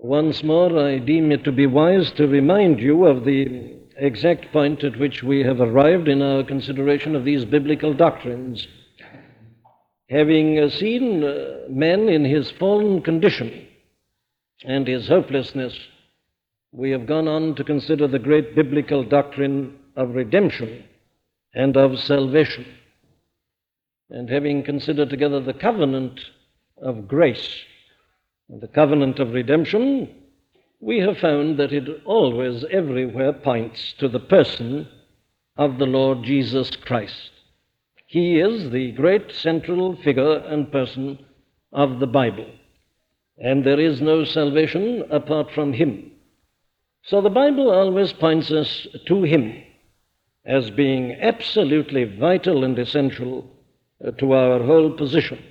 Once more, I deem it to be wise to remind you of the exact point at which we have arrived in our consideration of these biblical doctrines. Having seen man in his fallen condition and his hopelessness, we have gone on to consider the great biblical doctrine of redemption and of salvation. And having considered together the covenant of grace and the covenant of redemption, we have found that it always, everywhere, points to the person of the Lord Jesus Christ. He is the great central figure and person of the Bible, and there is no salvation apart from him. So the Bible always points us to him as being absolutely vital and essential to our whole position.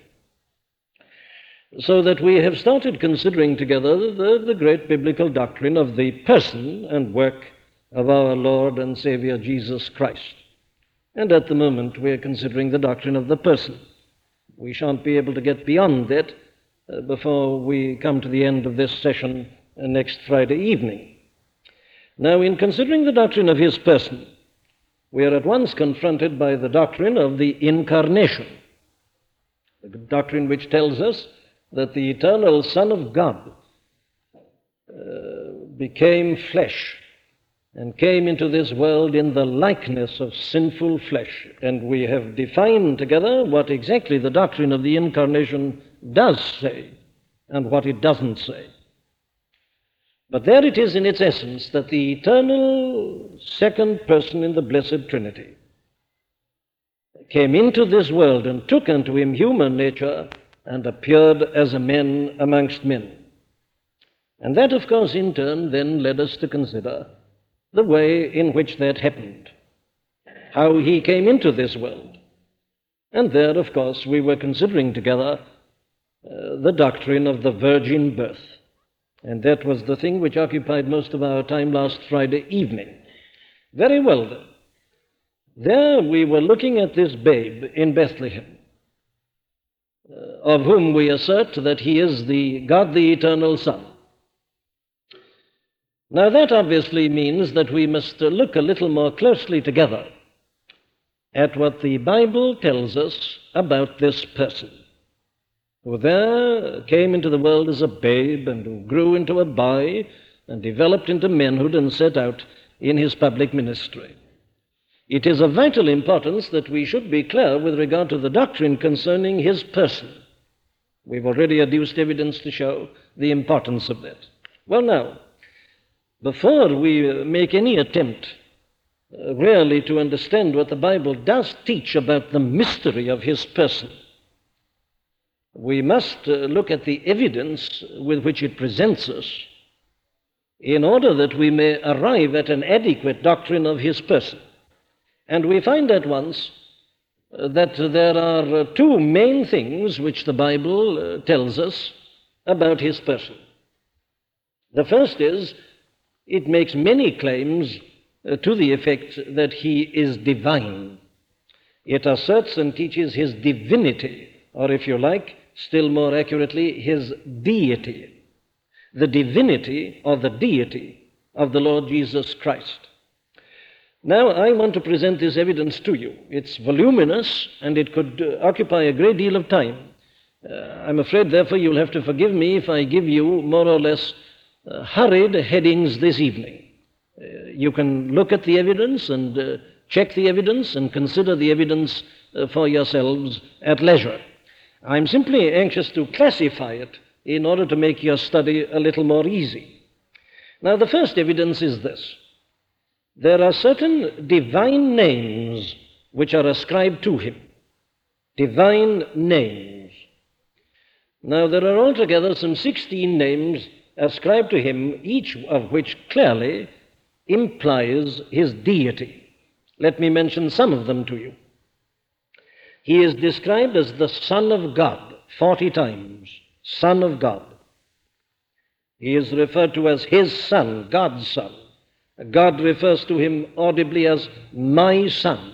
So that we have started considering together the great biblical doctrine of the person and work of our Lord and Savior Jesus Christ. And at the moment we are considering the doctrine of the person. We shan't be able to get beyond that before we come to the end of this session next Friday evening. Now, in considering the doctrine of his person, we are at once confronted by the doctrine of the incarnation, the doctrine which tells us that the eternal Son of God became flesh and came into this world in the likeness of sinful flesh. And we have defined together what exactly the doctrine of the incarnation does say and what it doesn't say. But there it is in its essence that the eternal second person in the blessed Trinity came into this world and took unto him human nature and appeared as a man amongst men. And that, of course, in turn then led us to consider the way in which that happened, how he came into this world. And there, of course, we were considering together the doctrine of the virgin birth. And that was the thing which occupied most of our time last Friday evening. Very well, then. There we were looking at this babe in Bethlehem, of whom we assert that he is the God, the eternal Son. Now that obviously means that we must look a little more closely together at what the Bible tells us about this person, who there came into the world as a babe and who grew into a boy and developed into manhood and set out in his public ministry. It is of vital importance that we should be clear with regard to the doctrine concerning his person. We've already adduced evidence to show the importance of that. Well, now, before we make any attempt really to understand what the Bible does teach about the mystery of his person, we must look at the evidence with which it presents us in order that we may arrive at an adequate doctrine of his person. And we find at once that there are two main things which the Bible tells us about his person. The first is, it makes many claims to the effect that he is divine. It asserts and teaches his divinity, or if you like, still more accurately, his deity. The divinity or the deity of the Lord Jesus Christ. Now, I want to present this evidence to you. It's voluminous, and it could occupy a great deal of time. I'm afraid, therefore, you'll have to forgive me if I give you more or less hurried headings this evening. You can look at the evidence and check the evidence and consider the evidence for yourselves at leisure. I'm simply anxious to classify it in order to make your study a little more easy. Now, the first evidence is this. There are certain divine names which are ascribed to him. Divine names. Now, there are altogether some 16 names ascribed to him, each of which clearly implies his deity. Let me mention some of them to you. He is described as the Son of God 40 times. Son of God. He is referred to as his Son, God's Son. God refers to him audibly as my Son.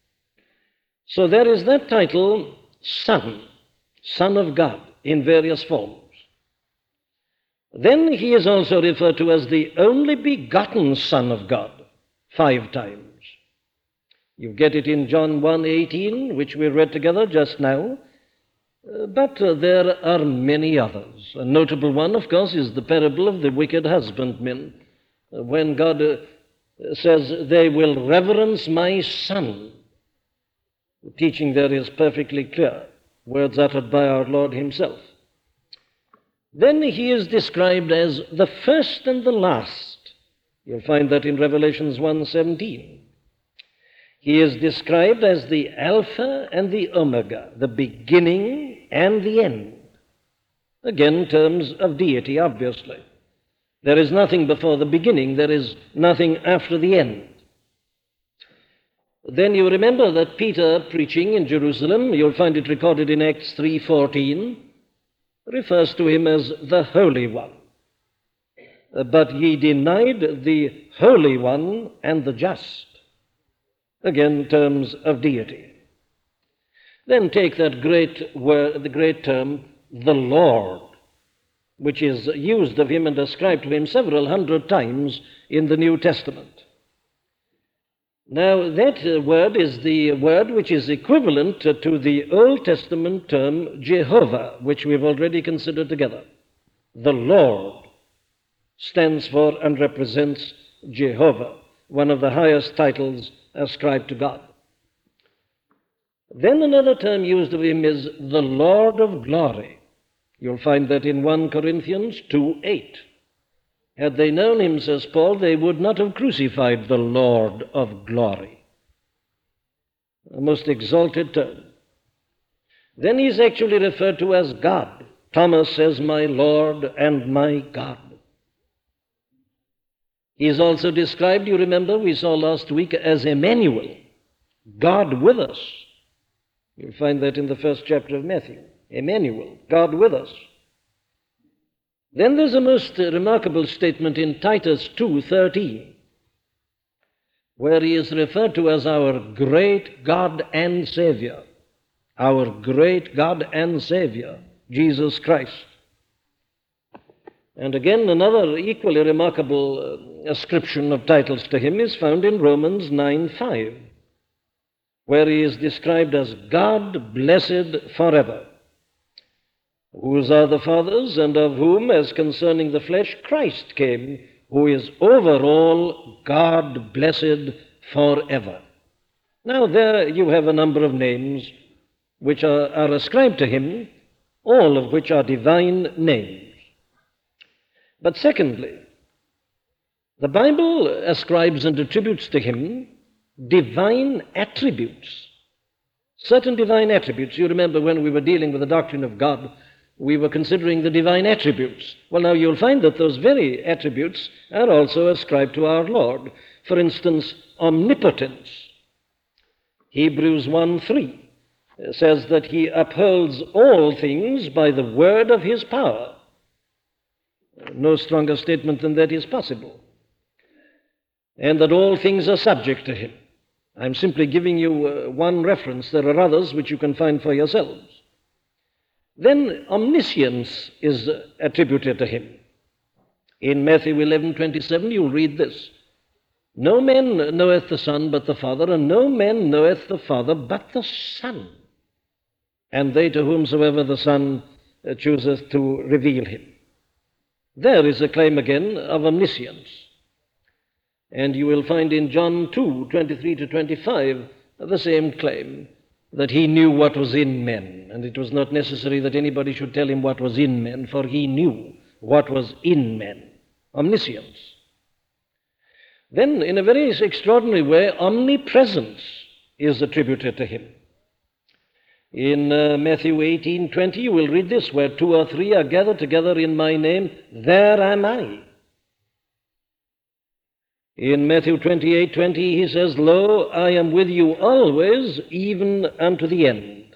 So there is that title, Son, Son of God, in various forms. Then he is also referred to as the only begotten Son of God 5 times. You get it in John 1:18, which we read together just now, but there are many others. A notable one, of course, is the parable of the wicked husbandmen, when God says, "They will reverence my Son." The teaching there is perfectly clear, words uttered by our Lord himself. Then he is described as the first and the last. You'll find that in Revelations 1:17. He is described as the Alpha and the Omega, the beginning and the end. Again, terms of deity, obviously. There is nothing before the beginning, there is nothing after the end. Then you remember that Peter, preaching in Jerusalem, you'll find it recorded in Acts 3:14, refers to him as the Holy One. But ye denied the Holy One and the Just. Again, terms of deity. Then take that great word, the great term, the Lord, which is used of him and ascribed to him several hundred times in the New Testament. Now, that word is the word which is equivalent to the Old Testament term Jehovah, which we've already considered together. The Lord stands for and represents Jehovah, one of the highest titles ascribed to God. Then another term used of him is the Lord of glory. You'll find that in 1 Corinthians 2:8. Had they known him, says Paul, they would not have crucified the Lord of glory. A most exalted term. Then he's actually referred to as God. Thomas says, "My Lord and my God." He is also described, you remember, we saw last week, as Emmanuel, God with us. You'll find that in the first chapter of Matthew. Emmanuel, God with us. Then there's a most remarkable statement in Titus 2:13, where he is referred to as our great God and Savior. Our great God and Savior, Jesus Christ. And again, another equally remarkable ascription of titles to him is found in Romans 9:5, where he is described as God blessed forever, whose are the fathers, and of whom, as concerning the flesh, Christ came, who is over all, God blessed forever. Now there you have a number of names which are ascribed to him, all of which are divine names. But secondly, the Bible ascribes and attributes to him divine attributes. Certain divine attributes. You remember when we were dealing with the doctrine of God, we were considering the divine attributes. Well, now you'll find that those very attributes are also ascribed to our Lord. For instance, omnipotence. Hebrews 1:3 says that he upholds all things by the word of his power. No stronger statement than that is possible. And that all things are subject to him. I'm simply giving you one reference. There are others which you can find for yourselves. Then omniscience is attributed to him. In Matthew 11:27 you'll read this: "No man knoweth the Son but the Father, and no man knoweth the Father but the Son, and they to whomsoever the Son chooseth to reveal him." There is a claim again of omniscience. And you will find in John 2:23-25 the same claim, that he knew what was in men, and it was not necessary that anybody should tell him what was in men, for he knew what was in men. Omniscience. Then, in a very extraordinary way, omnipresence is attributed to him. In Matthew 18:20, you will read this: "Where 2 or 3 are gathered together in my name, there am I." In Matthew 28:20, he says, "Lo, I am with you always, even unto the end."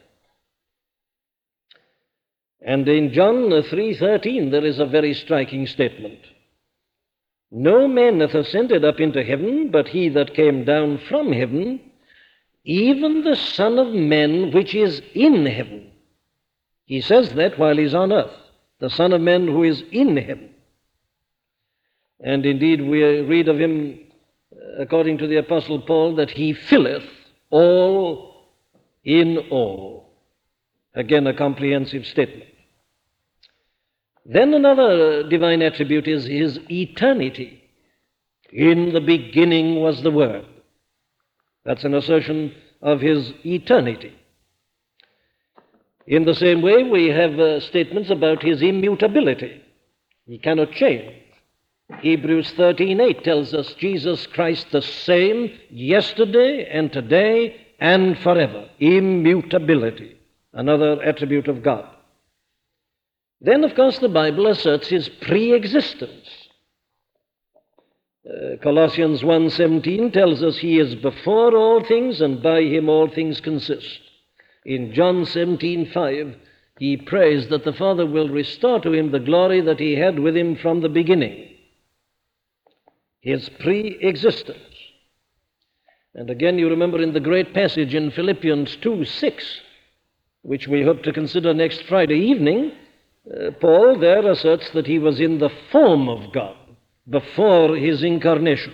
And in John 3:13, there is a very striking statement: "No man hath ascended up into heaven, but he that came down from heaven, even the Son of Man which is in heaven." He says that while he's on earth, the Son of Man who is in heaven. And indeed, we read of him, according to the Apostle Paul, that he filleth all in all. Again, a comprehensive statement. Then another divine attribute is his eternity. In the beginning was the Word. That's an assertion of his eternity. In the same way, we have statements about his immutability. He cannot change. Hebrews 13:8 tells us Jesus Christ the same yesterday and today and forever. Immutability, another attribute of God. Then, of course, the Bible asserts his pre-existence. Colossians 1:17 tells us he is before all things, and by him all things consist. In John 17:5, he prays that the Father will restore to him the glory that he had with him from the beginning. His pre-existence. And again, you remember in the great passage in Philippians 2:6, which we hope to consider next Friday evening, Paul there asserts that he was in the form of God before his incarnation.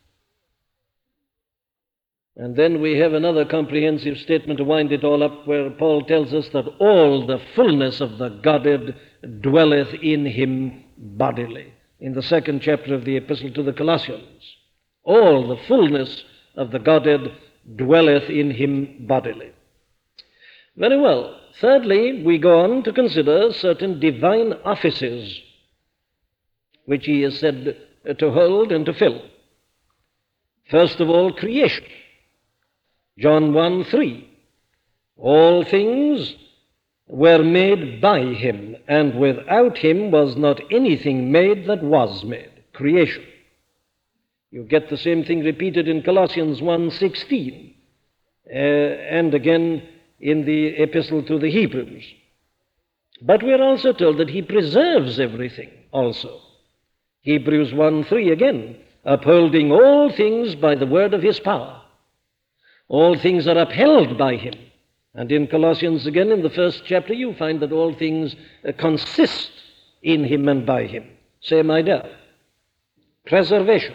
And then we have another comprehensive statement to wind it all up, where Paul tells us that all the fullness of the Godhead dwelleth in him bodily. In the 2nd chapter of the Epistle to the Colossians, all the fullness of the Godhead dwelleth in him bodily. Very well. Thirdly, we go on to consider certain divine offices which he is said to hold and to fill. First of all, creation. John 1:3, all things were made by him, and without him was not anything made that was made. Creation. You get the same thing repeated in Colossians 1:16, and again in the Epistle to the Hebrews. But we are also told that he preserves everything also. Hebrews 1:3 again, upholding all things by the word of his power. All things are upheld by him. And in Colossians again, in the 1st chapter, you find that all things consist in him and by him. Same idea. Preservation.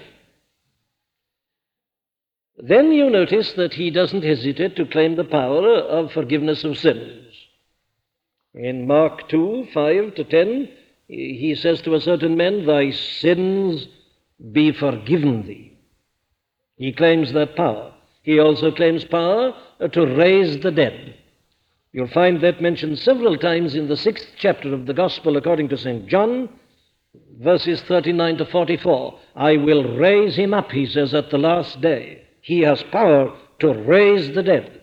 Then you notice that he doesn't hesitate to claim the power of forgiveness of sins. In Mark 2:5-10, he says to a certain man, thy sins be forgiven thee. He claims that power. He also claims power to raise the dead. You'll find that mentioned several times in the 6th chapter of the Gospel according to St. John, verses 39-44. I will raise him up, he says, at the last day. He has power to raise the dead.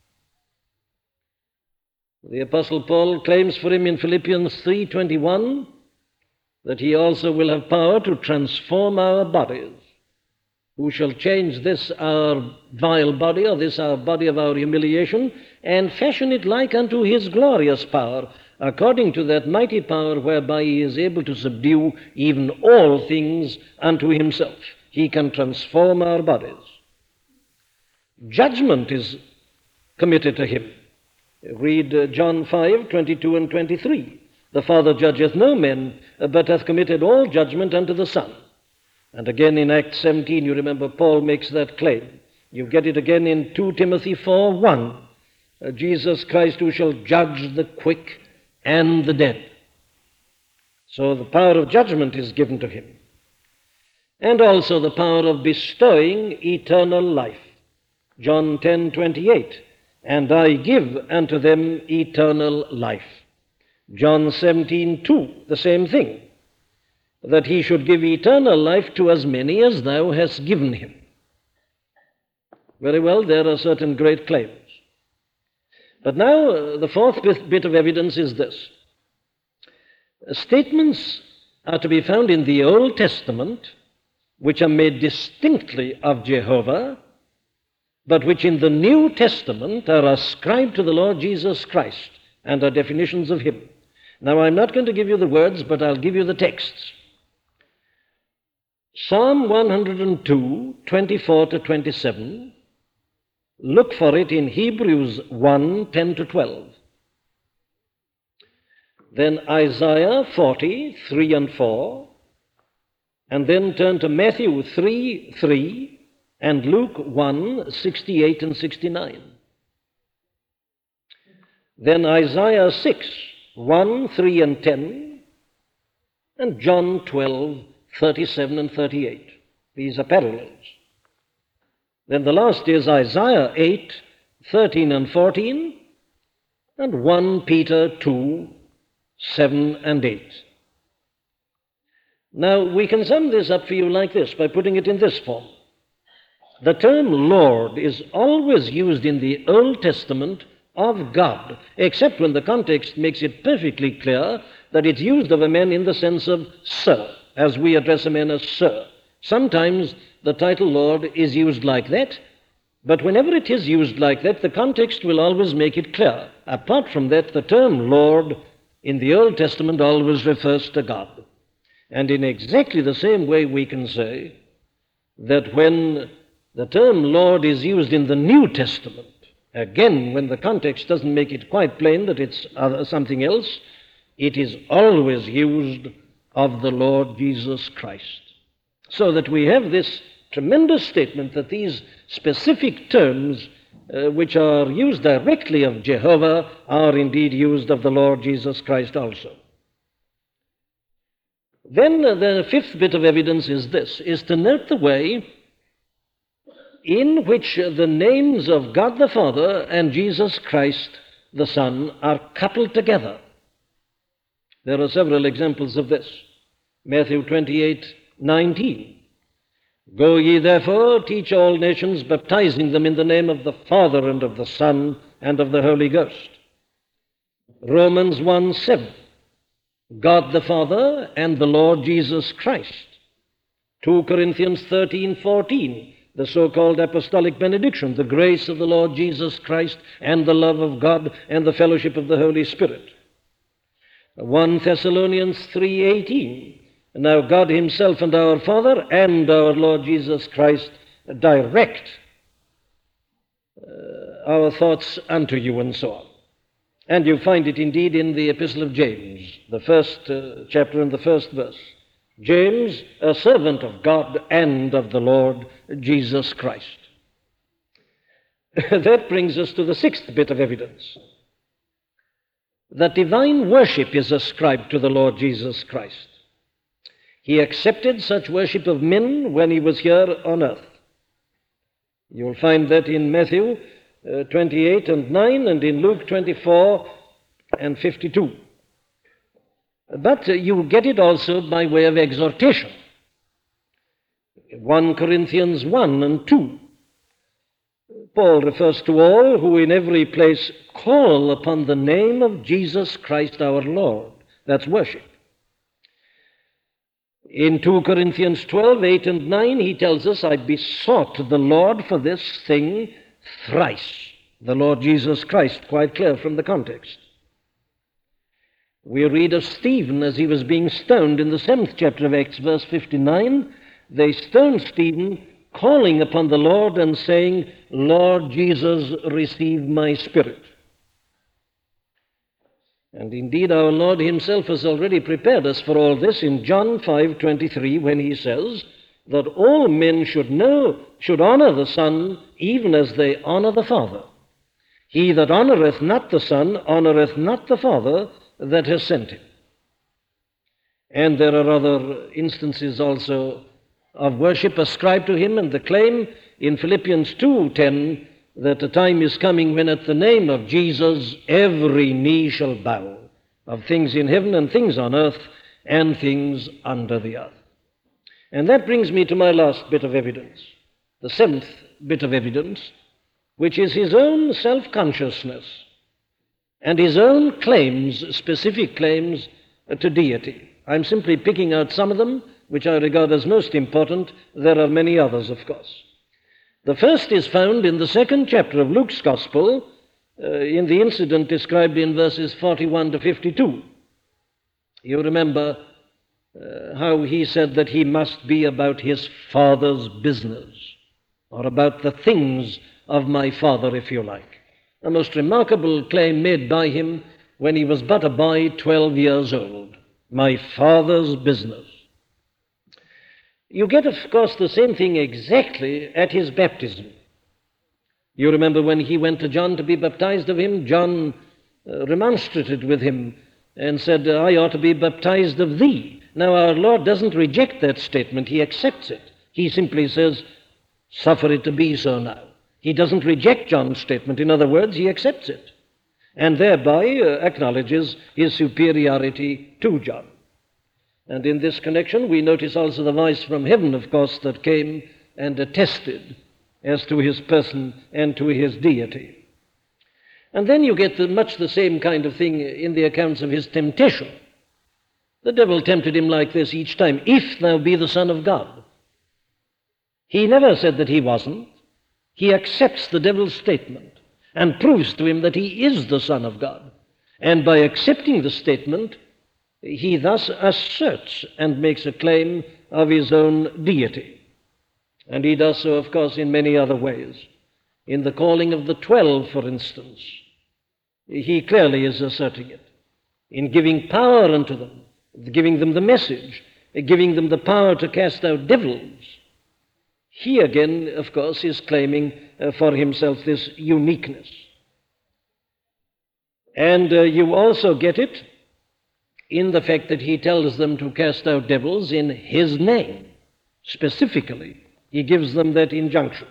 The Apostle Paul claims for him in Philippians 3:21 that he also will have power to transform our bodies. Who shall change this our vile body, or this our body of our humiliation, and fashion it like unto his glorious power, according to that mighty power whereby he is able to subdue even all things unto himself. He can transform our bodies. Judgment is committed to him. Read John 5:22 and 23. The Father judgeth no man, but hath committed all judgment unto the Son. And again in Acts 17, you remember Paul makes that claim. You get it again in 2 Timothy 4:1. Jesus Christ who shall judge the quick and the dead. So the power of judgment is given to him. And also the power of bestowing eternal life. John 10:28. And I give unto them eternal life. John 17:2, the same thing. That he should give eternal life to as many as thou hast given him. Very well, there are certain great claims. But now the fourth bit of evidence is this. Statements are to be found in the Old Testament which are made distinctly of Jehovah, but which in the New Testament are ascribed to the Lord Jesus Christ and are definitions of him. Now, I'm not going to give you the words, but I'll give you the texts. Psalm 102, 24-27, look for it in Hebrews 1, 10-12. Then Isaiah 40, 3 and 4, And then turn to Matthew 3:3 and Luke 1:68 and 69. Then Isaiah 6:1, 3 and 10, and John 12:37 and 38. These are parallels. Then the last is Isaiah 8:13 and 14, and 1 Peter 2:7 and 8. Now, we can sum this up for you like this by putting it in this form. The term Lord is always used in the Old Testament of God, except when the context makes it perfectly clear that it's used of a man in the sense of sir, as we address a man as sir. Sometimes the title Lord is used like that, but whenever it is used like that, the context will always make it clear. Apart from that, the term Lord in the Old Testament always refers to God. And in exactly the same way, we can say that when the term Lord is used in the New Testament, again, when the context doesn't make it quite plain that it's something else, it is always used of the Lord Jesus Christ. So that we have this tremendous statement that these specific terms which are used directly of Jehovah are indeed used of the Lord Jesus Christ also. Then the fifth bit of evidence is this, is to note the way in which the names of God the Father and Jesus Christ the Son are coupled together. There are several examples of this. Matthew 28:19. Go ye therefore, teach all nations, baptizing them in the name of the Father and of the Son and of the Holy Ghost. Romans 1:7. God the Father and the Lord Jesus Christ. 2 Corinthians 13:14. The so-called apostolic benediction, the grace of the Lord Jesus Christ and the love of God and the fellowship of the Holy Spirit. 1 Thessalonians 3:18. Now God himself and our Father and our Lord Jesus Christ direct our thoughts unto you, and so on. And you find it indeed in the Epistle of James, the first chapter and the first verse. James, a servant of God and of the Lord Jesus Christ. That brings us to the sixth bit of evidence, that divine worship is ascribed to the Lord Jesus Christ. He accepted such worship of men when he was here on earth. You'll find that in Matthew 28:9 and in Luke 24:52. But you get it also by way of exhortation. 1 Corinthians 1:2. Paul refers to all who in every place call upon the name of Jesus Christ our Lord. That's worship. In 2 Corinthians 12:8 and 9, he tells us, I besought the Lord for this thing thrice. The Lord Jesus Christ, quite clear from the context. We read of Stephen as he was being stoned in the 7th chapter of Acts, verse 59. They stoned Stephen, calling upon the Lord and saying, Lord Jesus, receive my spirit. And indeed, our Lord himself has already prepared us for all this in John 5:23, when he says that all men should honor the Son even as they honor the Father. He that honoreth not the Son honoreth not the Father that has sent him. And there are other instances also of worship ascribed to him, and the claim in Philippians 2:10 that the time is coming when at the name of Jesus every knee shall bow, of things in heaven and things on earth and things under the earth. And that brings me to my last bit of evidence, the seventh bit of evidence, which is his own self-consciousness and his own claims, specific claims to deity. I'm simply picking out some of them, which I regard as most important. There are many others, of course. The first is found in the 2nd chapter of Luke's Gospel, in the incident described in verses 41 to 52. You remember how he said that he must be about his Father's business, or about the things of my Father, if you like. A most remarkable claim made by him when he was but a boy, 12 years old. My Father's business. You get, of course, the same thing exactly at his baptism. You remember when he went to John to be baptized of him, John remonstrated with him and said, I ought to be baptized of thee. Now, our Lord doesn't reject that statement. He accepts it. He simply says, suffer it to be so now. He doesn't reject John's statement. In other words, he accepts it, and thereby acknowledges his superiority to John. And in this connection, we notice also the voice from heaven, of course, that came and attested as to his person and to his deity. And then you get much the same kind of thing in the accounts of his temptation. The devil tempted him like this each time, if thou be the Son of God. He never said that he wasn't. He accepts the devil's statement and proves to him that he is the Son of God. And by accepting the statement, he thus asserts and makes a claim of his own deity. And he does so, of course, in many other ways. In the calling of the 12, for instance, he clearly is asserting it. In giving power unto them, giving them the message, giving them the power to cast out devils, he again, of course, is claiming for himself this uniqueness. And you also get it in the fact that he tells them to cast out devils in his name. Specifically, he gives them that injunction.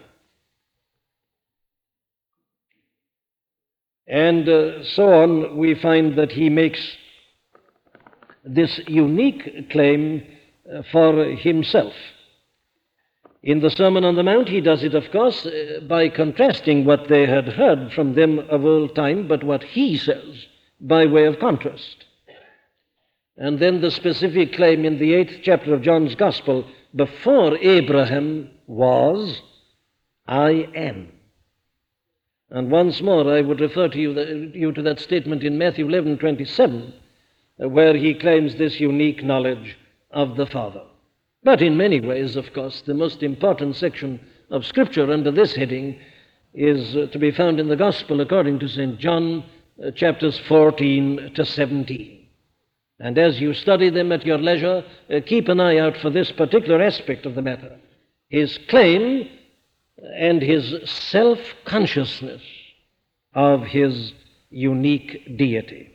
And so on, we find that he makes this unique claim for himself. In the Sermon on the Mount, he does it, of course, by contrasting what they had heard from them of old time, but what he says by way of contrast. And then the specific claim in the 8th chapter of John's Gospel, before Abraham was, I am. And once more, I would refer to you to that statement in Matthew 11:27, where he claims this unique knowledge of the Father. But in many ways, of course, the most important section of Scripture under this heading is to be found in the Gospel according to St. John, chapters 14 to 17. And as you study them at your leisure, keep an eye out for this particular aspect of the matter, his claim and his self-consciousness of his unique deity.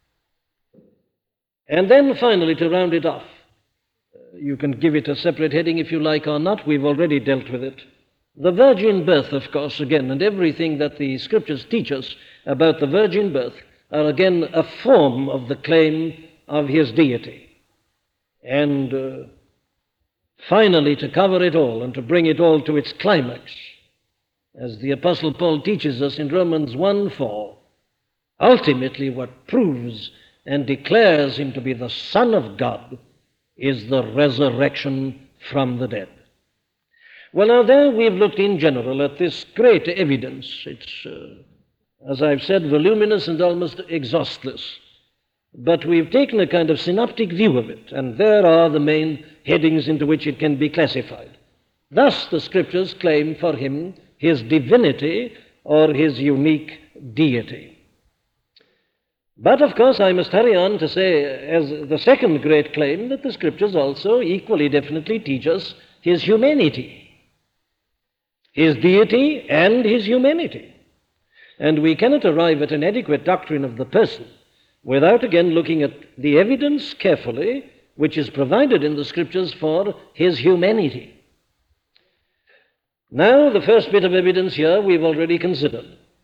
And then finally, to round it off, you can give it a separate heading if you like or not. We've already dealt with it. The virgin birth, of course, again, and everything that the Scriptures teach us about the virgin birth are again a form of the claim of his deity. And finally, to cover it all and to bring it all to its climax, as the Apostle Paul teaches us in Romans 1:4, ultimately what proves and declares him to be the Son of God is the resurrection from the dead. Well, now there we've looked in general at this great evidence. It's, as I've said, voluminous and almost exhaustless. But we've taken a kind of synoptic view of it, and there are the main headings into which it can be classified. Thus the Scriptures claim for him his divinity or his unique deity. But, of course, I must hurry on to say, as the second great claim, that the Scriptures also equally definitely teach us his humanity, his deity and his humanity. And we cannot arrive at an adequate doctrine of the person without again looking at the evidence carefully which is provided in the Scriptures for his humanity. Now, the first bit of evidence here we've already considered.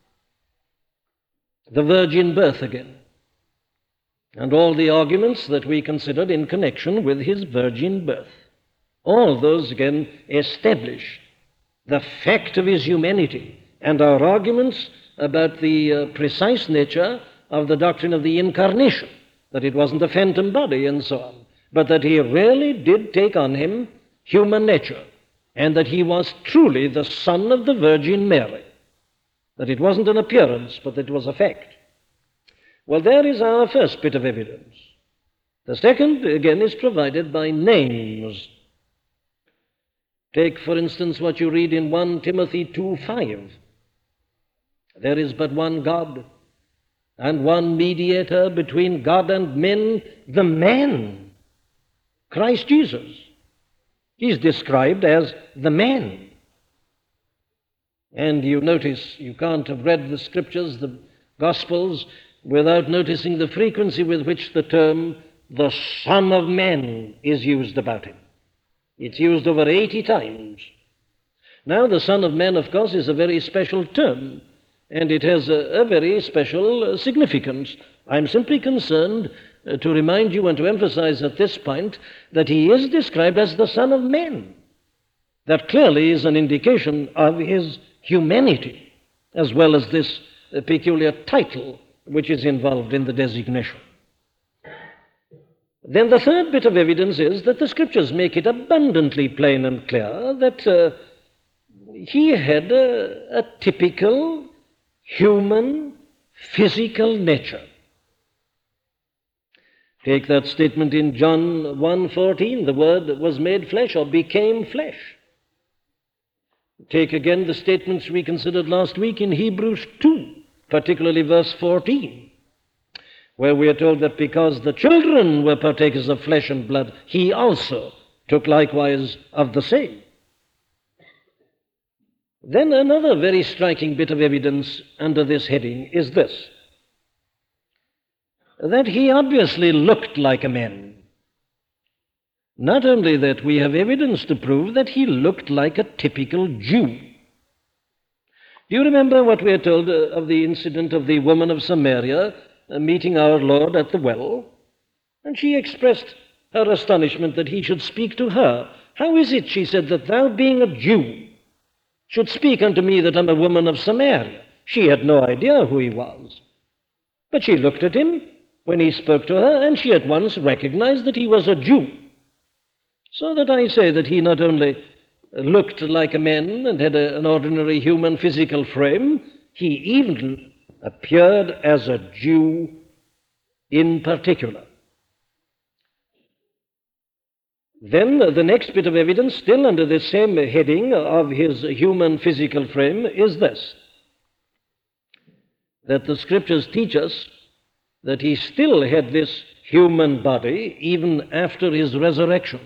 The virgin birth again, and all the arguments that we considered in connection with his virgin birth. All those again establish the fact of his humanity and our arguments about the precise nature of the doctrine of the incarnation, that it wasn't a phantom body and so on, but that he really did take on him human nature, and that he was truly the Son of the Virgin Mary, that it wasn't an appearance, but that it was a fact. Well, there is our first bit of evidence. The second, again, is provided by names. Take, for instance, what you read in 1 Timothy 2:5. There is but one God, and one mediator between God and men, the man, Christ Jesus. He's described as the man. And you notice, you can't have read the Scriptures, the Gospels, without noticing the frequency with which the term the Son of Man is used about him. It's used over 80 times. Now, the Son of Man, of course, is a very special term, and it has a very special significance. I'm simply concerned to remind you and to emphasize at this point that he is described as the Son of Man. That clearly is an indication of his humanity, as well as this peculiar title which is involved in the designation. Then the third bit of evidence is that the Scriptures make it abundantly plain and clear that he had a typical human physical nature. Take that statement in John 1:14, the Word was made flesh or became flesh. Take again the statements we considered last week in Hebrews 2, particularly verse 14, where we are told that because the children were partakers of flesh and blood, he also took likewise of the same. Then another very striking bit of evidence under this heading is this, that he obviously looked like a man. Not only that, we have evidence to prove that he looked like a typical Jew. Do you remember what we are told of the incident of the woman of Samaria meeting our Lord at the well? And she expressed her astonishment that he should speak to her. How is it, she said, that thou, being a Jew, should speak unto me that I'm a woman of Samaria? She had no idea who he was. But she looked at him when he spoke to her, and she at once recognized that he was a Jew. So that I say that he not only looked like a man and had an ordinary human physical frame, he even appeared as a Jew in particular. Then the next bit of evidence, still under the same heading of his human physical frame, is this, that the Scriptures teach us that he still had this human body even after his resurrection.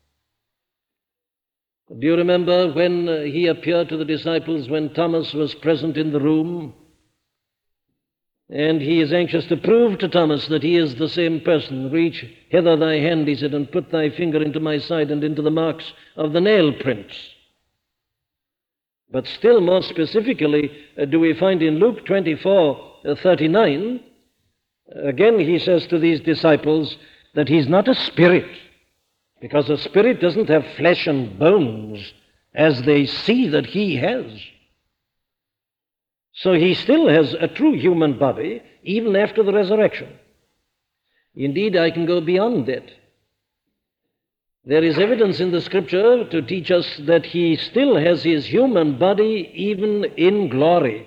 Do you remember when he appeared to the disciples, when Thomas was present in the room? And he is anxious to prove to Thomas that he is the same person. Reach hither thy hand, he said, and put thy finger into my side and into the marks of the nail prints. But still more specifically, do we find in Luke 24:39, again he says to these disciples that he's not a spirit, because a spirit doesn't have flesh and bones as they see that he has. So he still has a true human body even after the resurrection. Indeed, I can go beyond that. There is evidence in the Scripture to teach us that he still has his human body even in glory.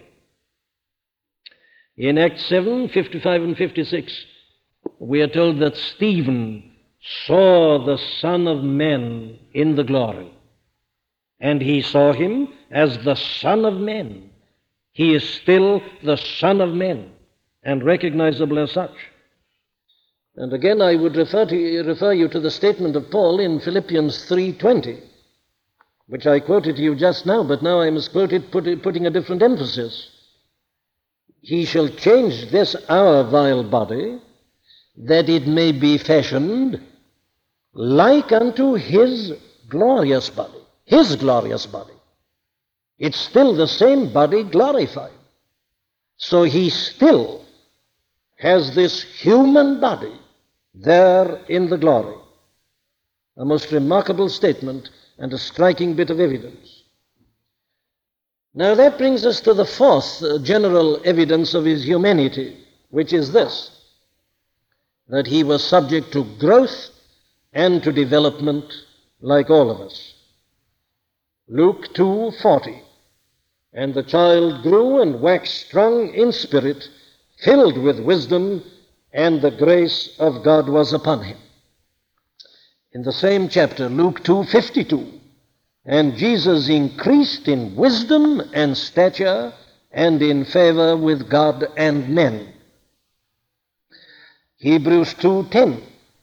In Acts 7:55 and 56, we are told that Stephen saw the Son of Man in the glory, and he saw him as the Son of Man. He is still the Son of Man and recognizable as such. And again, I would refer you to the statement of Paul in Philippians 3:20, which I quoted to you just now, but now I must quote it putting a different emphasis. He shall change this our vile body, that it may be fashioned like unto his glorious body. His glorious body. It's still the same body glorified. So he still has this human body there in the glory. A most remarkable statement and a striking bit of evidence. Now that brings us to the fourth general evidence of his humanity, which is this, that he was subject to growth and to development like all of us. Luke 2:40, and the child grew and waxed strong in spirit, filled with wisdom, and the grace of God was upon him. In the same chapter, Luke 2:52, and Jesus increased in wisdom and stature and in favor with God and men. Hebrews 2:10,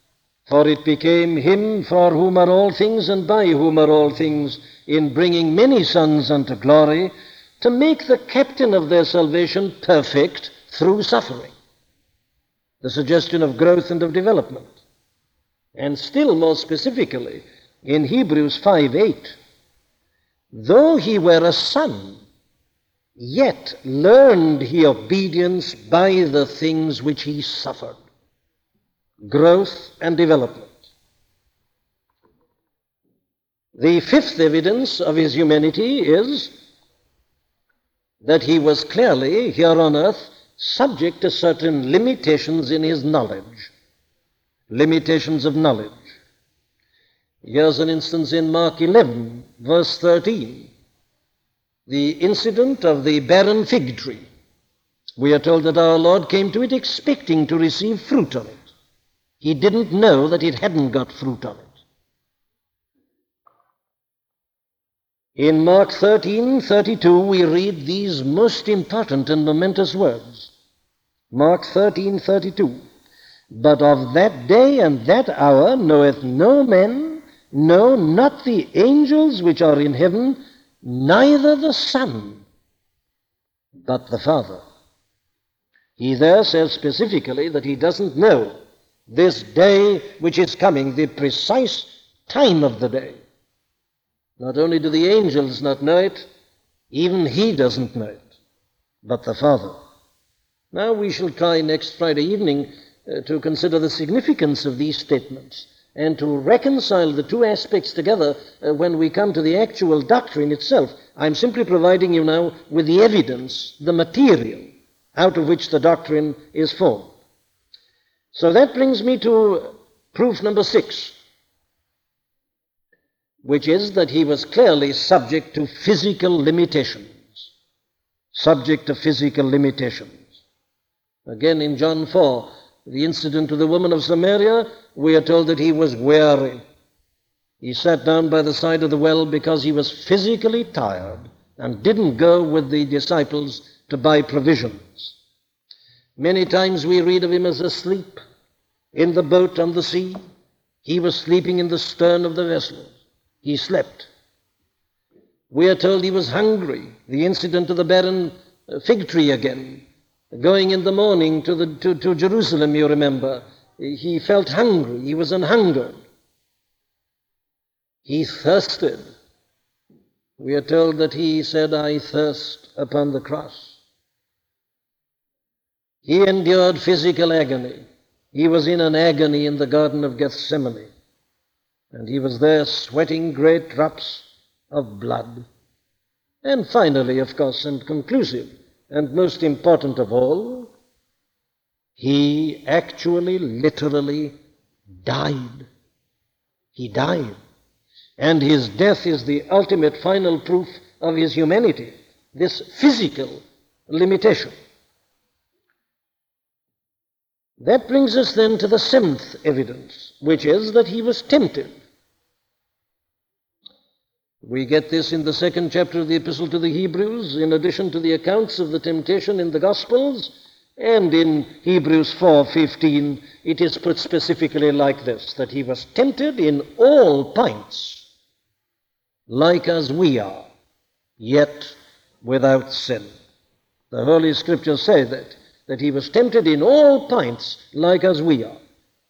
For it became him for whom are all things and by whom are all things, in bringing many sons unto glory, to make the captain of their salvation perfect through suffering. The suggestion of growth and of development. And still more specifically, in Hebrews 5:8, though he were a son, yet learned he obedience by the things which he suffered. Growth and development. The fifth evidence of his humanity is that he was clearly, here on earth, subject to certain limitations in his knowledge. Limitations of knowledge. Here's an instance in Mark 11, verse 13. The incident of the barren fig tree. We are told that our Lord came to it expecting to receive fruit on it. He didn't know that it hadn't got fruit on it. In Mark 13:32, we read these most important and momentous words. Mark 13:32. But of that day and that hour knoweth no man, no, not the angels which are in heaven, neither the Son, but the Father. He there says specifically that he doesn't know this day which is coming, the precise time of the day. Not only do the angels not know it, even he doesn't know it, but the Father. Now we shall try next Friday evening to consider the significance of these statements and to reconcile the two aspects together when we come to the actual doctrine itself. I'm simply providing you now with the evidence, the material, out of which the doctrine is formed. So that brings me to proof number 6, which is that he was clearly subject to physical limitations. Subject to physical limitations. Again, in John 4, the incident of the woman of Samaria, we are told that he was weary. He sat down by the side of the well because he was physically tired and didn't go with the disciples to buy provisions. Many times we read of him as asleep in the boat on the sea. He was sleeping in the stern of the vessel. He slept. We are told he was hungry. The incident of the barren fig tree again. Going in the morning to Jerusalem, you remember. He felt hungry. He was an hungered. He thirsted. We are told that he said, I thirst, upon the cross. He endured physical agony. He was in an agony in the Garden of Gethsemane. And he was there sweating great drops of blood. And finally, of course, and conclusive, and most important of all, he actually, literally died. He died. And his death is the ultimate final proof of his humanity, this physical limitation. That brings us then to the 7th evidence, which is that he was tempted. We get this in the 2nd chapter of the Epistle to the Hebrews, in addition to the accounts of the temptation in the Gospels, and in Hebrews 4:15, it is put specifically like this, that he was tempted in all points, like as we are, yet without sin. The Holy Scriptures say that he was tempted in all points, like as we are.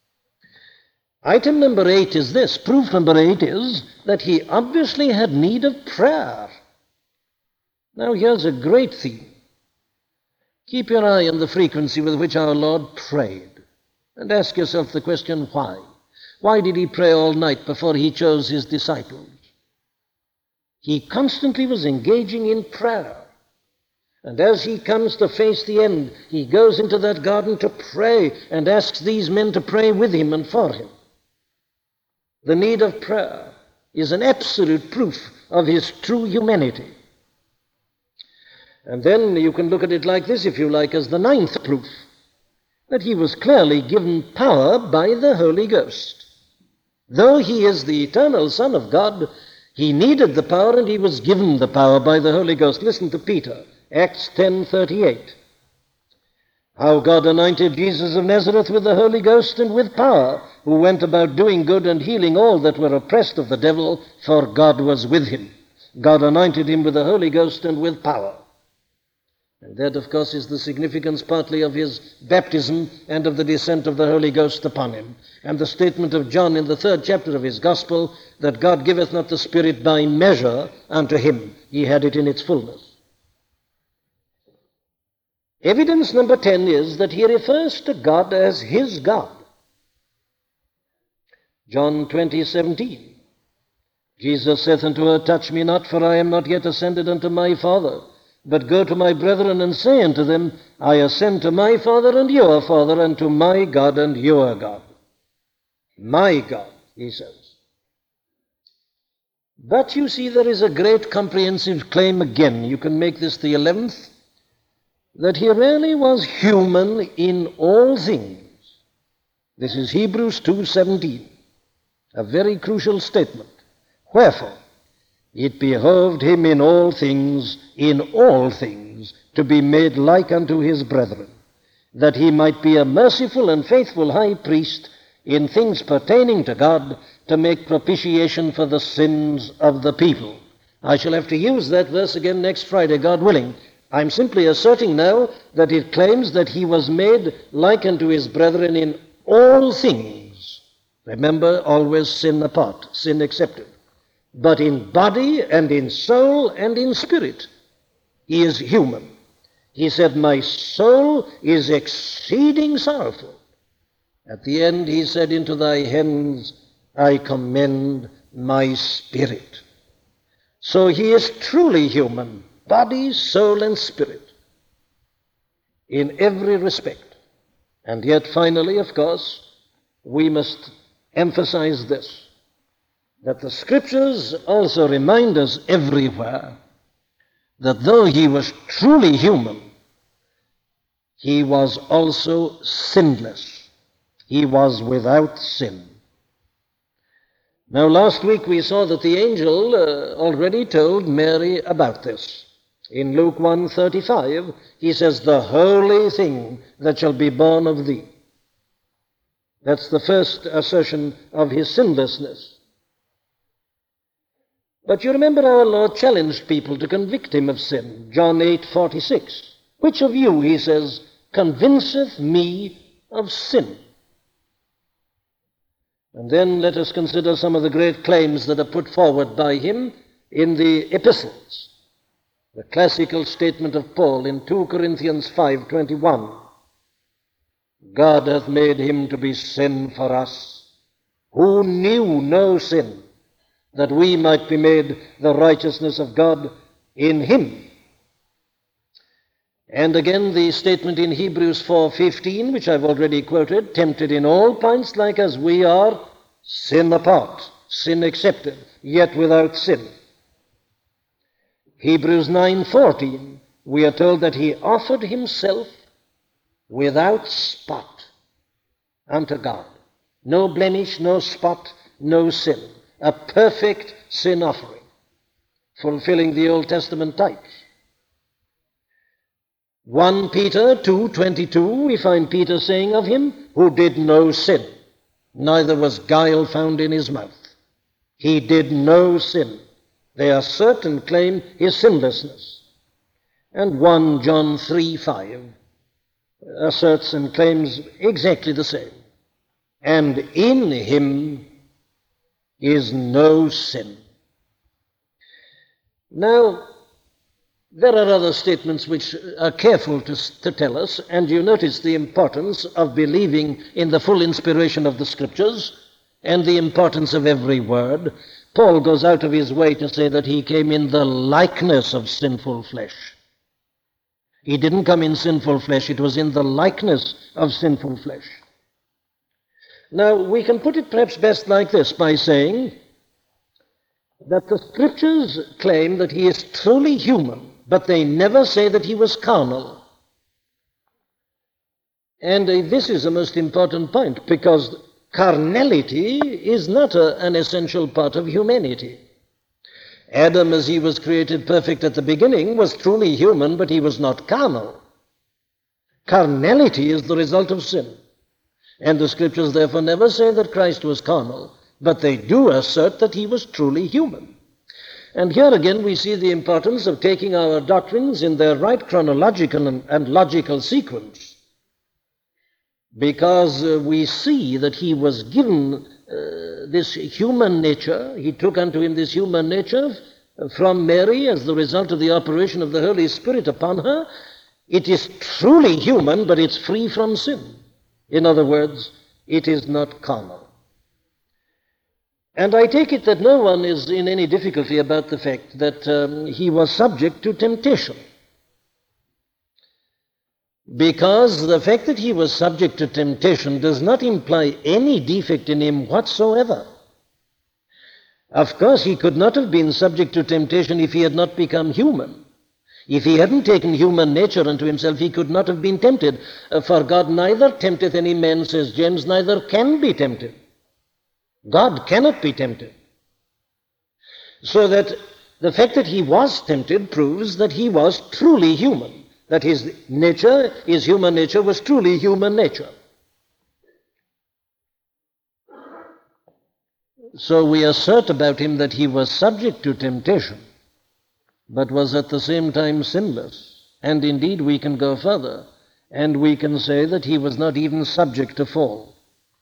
Item number 8 is this. Proof number 8 is that he obviously had need of prayer. Now here's a great theme. Keep your eye on the frequency with which our Lord prayed, and ask yourself the question, why? Why did he pray all night before he chose his disciples? He constantly was engaging in prayer. And as he comes to face the end, he goes into that garden to pray and asks these men to pray with him and for him. The need of prayer is an absolute proof of his true humanity. And then you can look at it like this, if you like, as the 9th proof, that he was clearly given power by the Holy Ghost. Though he is the eternal Son of God, he needed the power and he was given the power by the Holy Ghost. Listen to Peter, Acts 10:38. how God anointed Jesus of Nazareth with the Holy Ghost and with power, who went about doing good and healing all that were oppressed of the devil, for God was with him. God anointed him with the Holy Ghost and with power. And that, of course, is the significance partly of his baptism and of the descent of the Holy Ghost upon him. And the statement of John in the 3rd chapter of his Gospel, that God giveth not the Spirit by measure unto him. He had it in its fullness. Evidence number 10 is that he refers to God as his God. John 20:17. Jesus saith unto her, Touch me not, for I am not yet ascended unto my Father, but go to my brethren and say unto them, I ascend to my Father and your Father, and to my God and your God. My God, he says. But you see, there is a great comprehensive claim again. You can make this the 11th, that he really was human in all things. This is Hebrews 2:17, a very crucial statement. Wherefore, it behoved him in all things, to be made like unto his brethren, that he might be a merciful and faithful high priest in things pertaining to God, to make propitiation for the sins of the people. I shall have to use that verse again next Friday, God willing. I'm simply asserting now that it claims that he was made like unto his brethren in all things. Remember, always sin apart, sin accepted. But in body and in soul and in spirit, he is human. He said, My soul is exceeding sorrowful. At the end, he said, Into thy hands I commend my spirit. So he is truly human, body, soul, and spirit, in every respect. And yet, finally, of course, we must emphasize this, that the Scriptures also remind us everywhere that though he was truly human, he was also sinless. He was without sin. Now, last week we saw that the angel already told Mary about this. In Luke 1:35, he says, The holy thing that shall be born of thee. That's the first assertion of his sinlessness. But you remember our Lord challenged people to convict him of sin. John 8:46. Which of you, he says, convinceth me of sin? And then let us consider some of the great claims that are put forward by him in the epistles. The classical statement of Paul in 2 Corinthians 5:21. God hath made him to be sin for us, who knew no sin, that we might be made the righteousness of God in him. And again the statement in Hebrews 4:15, which I've already quoted, tempted in all points like as we are, sin apart, sin accepted, yet without sin. Hebrews 9:14, we are told that he offered himself without spot unto God. No blemish, no spot, no sin. A perfect sin offering, fulfilling the Old Testament types. 1 Peter 2:22, we find Peter saying of him, who did no sin, neither was guile found in his mouth. He did no sin. They assert and claim his sinlessness. And 1 John 3:5 asserts and claims exactly the same. And in him is no sin. Now, there are other statements which are careful to tell us, and you notice the importance of believing in the full inspiration of the Scriptures and the importance of every word. Paul goes out of his way to say that he came in the likeness of sinful flesh. He didn't come in sinful flesh, it was in the likeness of sinful flesh. Now, we can put it perhaps best like this, by saying that the Scriptures claim that he is truly human, but they never say that he was carnal. And this is a most important point, because carnality is not an essential part of humanity. Adam, as he was created perfect at the beginning, was truly human, but he was not carnal. Carnality is the result of sin. And the Scriptures therefore never say that Christ was carnal, but they do assert that he was truly human. And here again we see the importance of taking our doctrines in their right chronological and logical sequence, because we see that he was given this human nature. He took unto him this human nature from Mary as the result of the operation of the Holy Spirit upon her. It is truly human, but it's free from sin. In other words, it is not carnal. And I take it that no one is in any difficulty about the fact that he was subject to temptation. Because the fact that he was subject to temptation does not imply any defect in him whatsoever. Of course, he could not have been subject to temptation if he had not become human. If he hadn't taken human nature unto himself, he could not have been tempted. For God neither tempteth any man, says James, neither can be tempted. God cannot be tempted. So that the fact that he was tempted proves that he was truly human, that his nature, his human nature, was truly human nature. So we assert about him that he was subject to temptation, but was at the same time sinless. And indeed we can go further, and we can say that he was not even subject to fall.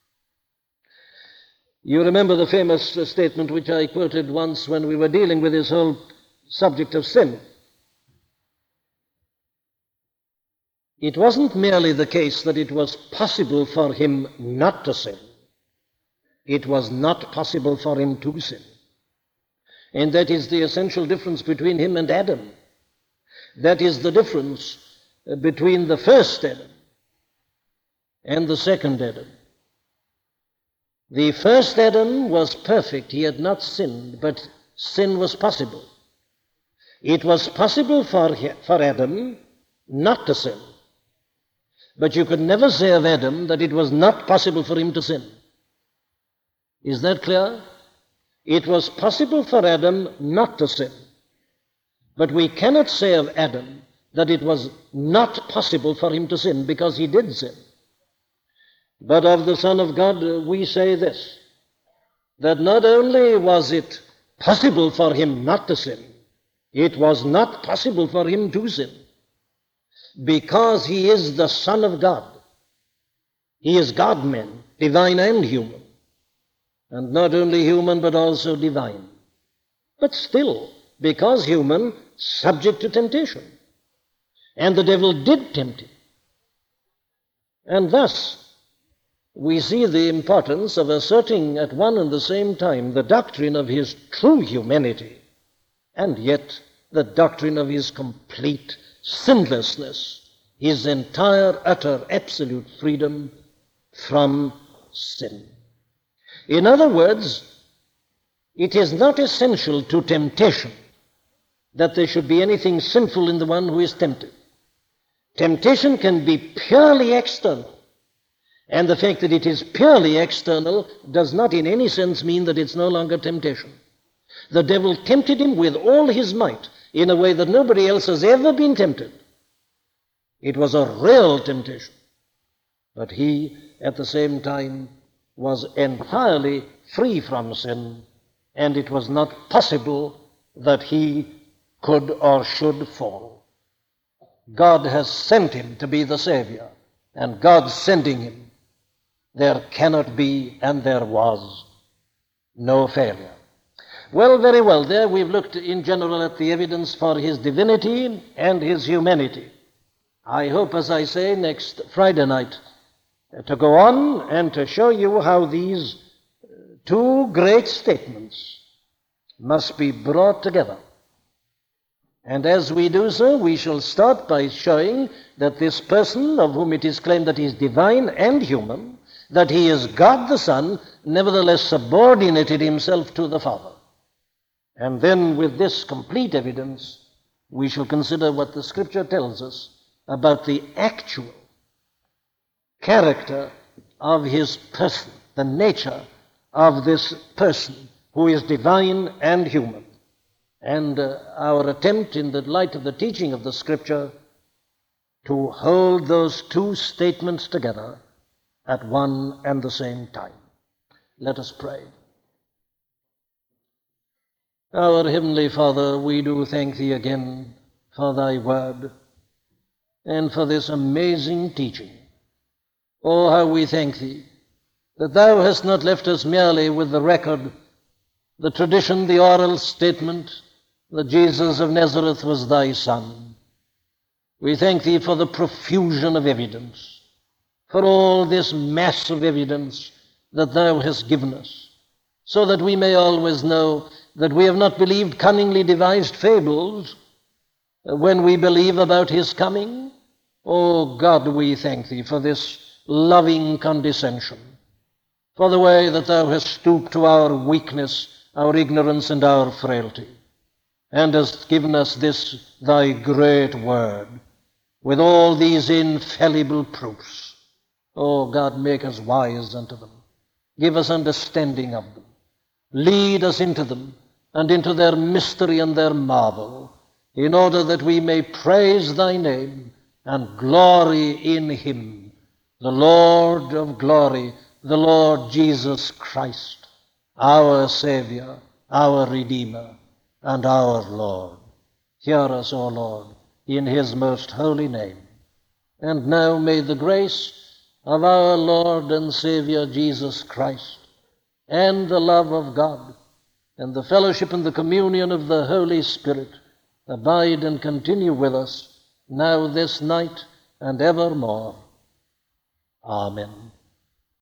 You remember the famous statement which I quoted once when we were dealing with this whole subject of sin. It wasn't merely the case that it was possible for him not to sin. It was not possible for him to sin. And that is the essential difference between him and Adam. That is the difference between the first Adam and the second Adam. The first Adam was perfect. He had not sinned, but sin was possible. It was possible for Adam not to sin. But you could never say of Adam that it was not possible for him to sin. Is that clear? It was possible for Adam not to sin. But we cannot say of Adam that it was not possible for him to sin, because he did sin. But of the Son of God we say this, that not only was it possible for him not to sin, it was not possible for him to sin, because he is the Son of God. He is God-man, divine and human. And not only human, but also divine. But still, because human, subject to temptation. And the devil did tempt him. And thus, we see the importance of asserting at one and the same time the doctrine of his true humanity, and yet the doctrine of his complete sinlessness, his entire, utter, absolute freedom from sin. In other words, it is not essential to temptation that there should be anything sinful in the one who is tempted. Temptation can be purely external. And the fact that it is purely external does not in any sense mean that it's no longer temptation. The devil tempted him with all his might in a way that nobody else has ever been tempted. It was a real temptation. But he, at the same time, was entirely free from sin, and it was not possible that he could or should fall. God has sent him to be the Savior, and God sending him, there cannot be and there was no failure. Well, very well. There we've looked in general at the evidence for his divinity and his humanity. I hope, as I say, next Friday night to go on and to show you how these two great statements must be brought together. And as we do so, we shall start by showing that this person, of whom it is claimed that he is divine and human, that he is God the Son, nevertheless subordinated himself to the Father. And then with this complete evidence, we shall consider what the Scripture tells us about the actual character of his person, the nature of this person who is divine and human. And our attempt in the light of the teaching of the Scripture to hold those two statements together at one and the same time. Let us pray. Our Heavenly Father, we do thank Thee again for Thy word and for this amazing teaching. Oh, how we thank Thee that Thou hast not left us merely with the record, the tradition, the oral statement that Jesus of Nazareth was Thy Son. We thank Thee for the profusion of evidence, for all this mass of evidence that Thou hast given us, so that we may always know that we have not believed cunningly devised fables when we believe about His coming. Oh God, we thank Thee for this loving condescension, for the way that Thou hast stooped to our weakness, our ignorance, and our frailty, and hast given us this Thy great word, with all these infallible proofs. Oh God, make us wise unto them. Give us understanding of them. Lead us into them and into their mystery and their marvel, in order that we may praise Thy name and glory in Him, the Lord of glory, the Lord Jesus Christ, our Savior, our Redeemer, and our Lord. Hear us, O Lord, in His most holy name. And now may the grace of our Lord and Savior Jesus Christ, and the love of God, and the fellowship and the communion of the Holy Spirit abide and continue with us now, this night, and evermore. Amen.